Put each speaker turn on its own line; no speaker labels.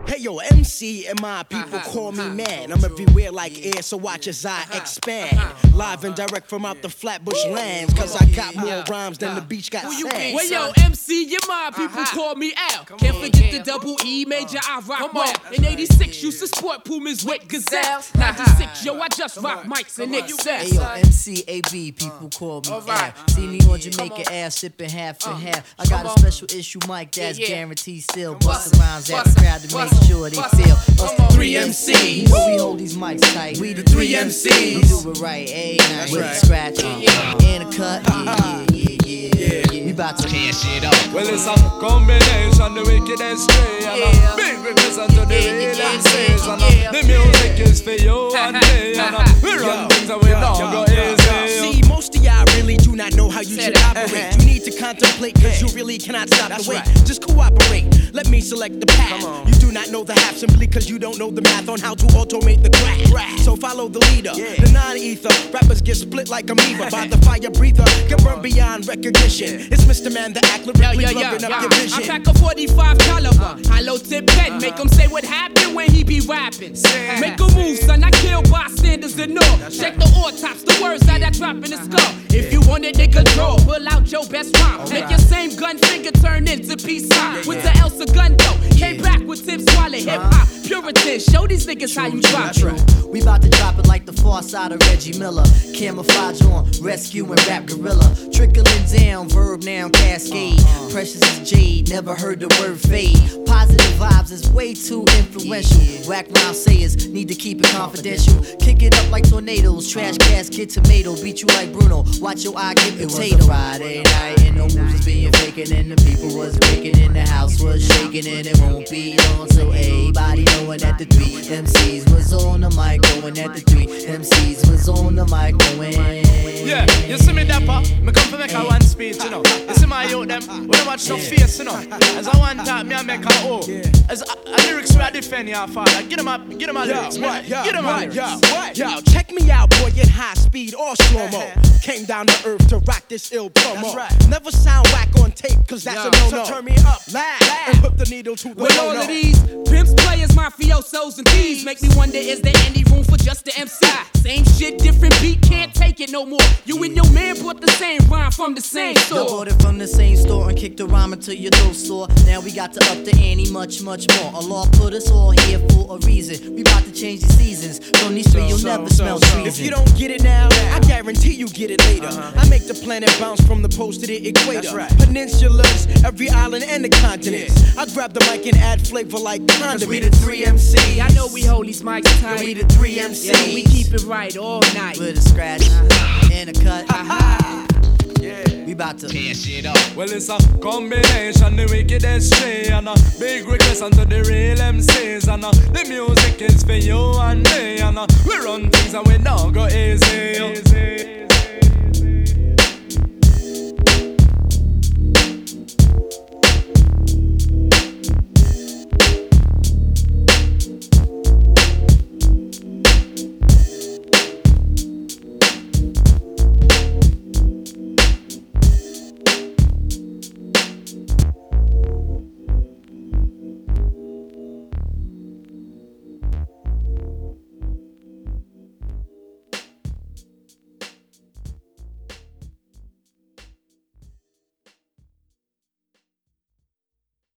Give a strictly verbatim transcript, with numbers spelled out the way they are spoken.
Hey yo, M C and my people call me man. I'm everywhere like air, so watch as I expand. Live and direct from out the Flatbush lands, cause I got more rhymes than the beach got sand.
Well yo, M C, your my people call me Al. Can't forget the double E major, I rock well. In eighty-six, used to sport Pumas with Gazelle. ninety-six, yo, I just rock mics and excess.
Hey yo, M C A B, people call me Al. See me on Jamaica Ave, sipping half and half. I got a special issue mic that's guaranteed still. Bustin' rhymes at the crowd to make sure they feel. Us the
three M Cs.
So we hold these mics tight.
We the three M Cs.
We do it right, ayy. Now with the scratch and a cut. Yeah, yeah, yeah, yeah, yeah. We bout to tear shit up.
Well, it's a combination, the wicked and straight. And a big represent to the real M Cs. And the music is for you and me. And we run things and we don't go easy.
See, most of y'all really do not know how you should operate. You need to contemplate, cause you really cannot stop the wait. Just cooperate. Let me select the path. You do not know the half simply cause you don't know the math on how to automate the crack. So follow the leader, the non-ether. Rappers get split like amoeba by the fire breather. Get burned beyond recognition. It's Mister Man, the act lyrically
Yo, yo, yo,
blurring up
yo.
your vision.
I pack a forty-five caliber, hollow tip pen. Make him say what happened when he be rapping. Make a move, son, I kill bystanders and all. Check the autops, the words that I drop in the skull. If you want it in control, pull out your best rhyme. Make your same gun finger turn into peace sign. With the Elsa gun though, came back with tips swallow hip hop. Puritan, show these niggas how you drop it.
We bout to drop it like the far side of Reggie Miller. Camouflage on, rescue and rap gorilla. Trickling down, verb noun cascade. Precious as jade, never heard the word fade. Positive vibes is way too influential. Whack rhyme sayers, need to keep it confidential. Kick it up like tornadoes, trash gas, get tomato. Beat you like Bruno, watch your eye get potato. It was a Friday night and no moves was being faking. And the people was making and the house was shaking. And it won't be long so everybody knowing that the three M Cs was on the mic. Going at the three M Cs was on the mic going.
Yeah, you see me dapper, me come to make a one speech, you know. You see my youth them, we don't watch no face, you know. As I one time, me I make a O. As a, a lyrics we I defend your father. Get them up, get them a lyrics, man. Get them a lyrics.
Yo, yo, check me out, boy, in high speed or slow-mo. Came down to earth to rock this ill promo. Never sound whack on tape, cause that's a no-no. So turn me up, loud, and put the needle to the
with all of these pimps, players, mafiosos, and thieves, make me wonder, is there any room for just the M C? Same shit, different beat, can't take it no more. You and your man bought the same rhyme from the same store.
Yo, bought it from the same store and kicked the rhyme until your throat sore. Now we got to up the ante much, much more. Allah put us all here for a reason. We about to change the seasons. From these three, you'll never smell treason.
If you don't get it now, I guarantee you get it later. I make the planet bounce from the poles to the equator. Peninsulas, every island and the continents. I grab the mic and add flavor like condiments.
We the three M Cs.
I know we hold these mics tight.
We the three M Cs.
Yeah, we keep it right all night.
With a scratch and a cut. We bout to tear shit up.
Well, it's a combination, the wicked and straight. And a big request unto the real M Cs. And a, the music is for you and me. And a, we run things and we don't go easy. easy.